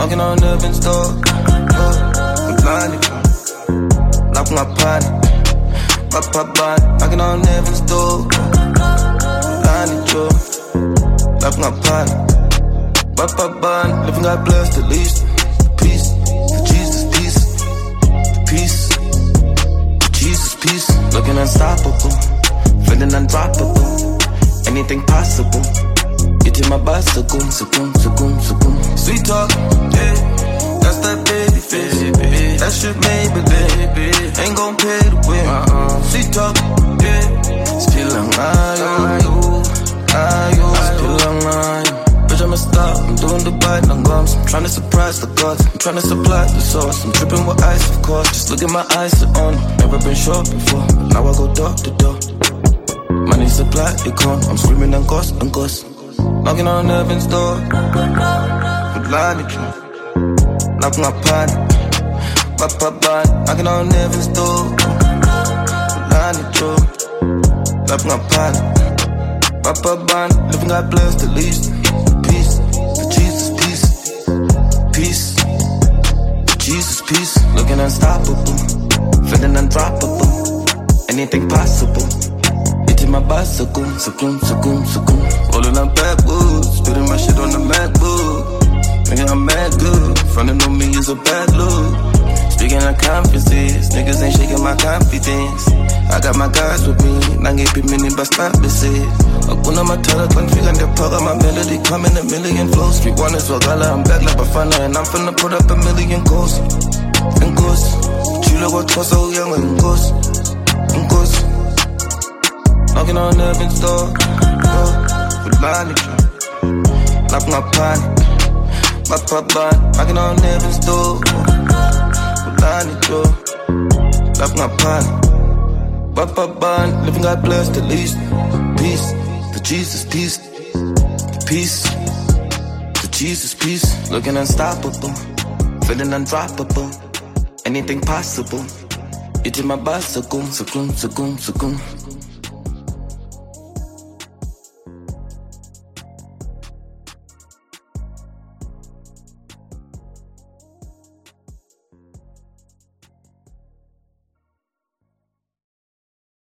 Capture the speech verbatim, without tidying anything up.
knocking on heaven's door. Oh, I'm blinded, knock my party, pop pop bond, knocking on heaven's door. Blinded, yo, knock my party, pop pop bond, living God blessed at least. Peace, for Jesus, peace, peace, for Jesus, peace. Looking unstoppable, feeling undroppable, anything possible. Get in my bicycle, sukum, sukum, sukum. Sweet talk, yeah, that's that baby face. Baby. That shit made, but baby, ain't gon' pay the way. Uh-uh. Sweet talk, yeah, still alive, ayo, still alive. Bitch, I'm a star, I'm doing the bite, I'm gums. I'm tryna surprise the gods, I'm tryna supply the sauce. I'm dripping with ice, of course, just look at my eyes, they're on. Never been short before, but now I go door to door. Money supply, it come, I'm screaming and ghost, and ghost. Knocking on heaven's door, I'm blinded, knock my party, pop pop bond, knocking on heaven's door, I'm blinded, knock my party, pop pop bond, living God blessed at least. Peace, for Jesus, peace, peace, for Jesus, peace. Looking unstoppable, feeling undroppable, anything possible. My bicycle, sukum, sukum, sukum. Rolling up backwoods, spitting my shit on the MacBook. Nigga, I'm mad good, frontin' on me is a bad look. Speaking of conferences, niggas ain't shaking my confidence. I got my guys with me, nangiphimini bastambise. Hakuna matala config and the power, my melody coming a million flows. Street one is Wagala, I'm back like Bafana, and I'm finna put up a million goals. And goals, Chula got so young and goals, and goals. Knocking on heaven's door, oh, with blinded, knock my party, my pop bond, knocking on heaven's door, with blinded, yo, knock my party, my pop bond, living God blessed at least. Peace, for Jesus, peace, peace, for Jesus, peace. Looking unstoppable, feeling undroppable, anything possible. It's in my bicycle, sukum, sukum, sukum.